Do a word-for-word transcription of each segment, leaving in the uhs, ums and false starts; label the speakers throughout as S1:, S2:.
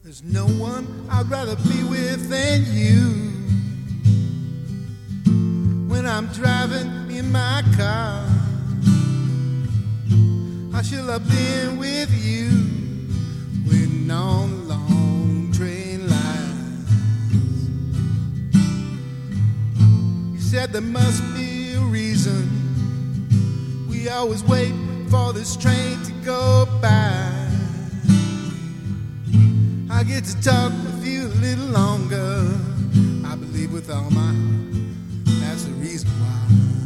S1: There's no one I'd rather be with than you. When I'm driving in my car, I should have been with you, waiting on long train lines. You said there must be a reason we always wait for this train to go by. I get to talk with you a little longer. I believe with all my heart that's the reason why.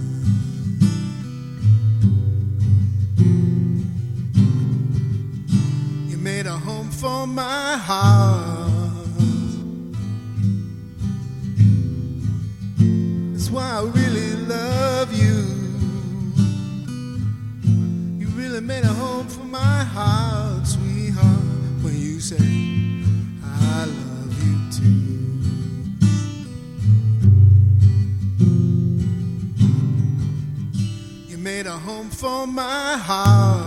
S1: You made a home for my heart. That's why I really love you. You really made a home for my heart, sweetheart, when you say I love you too. You made a home for my heart.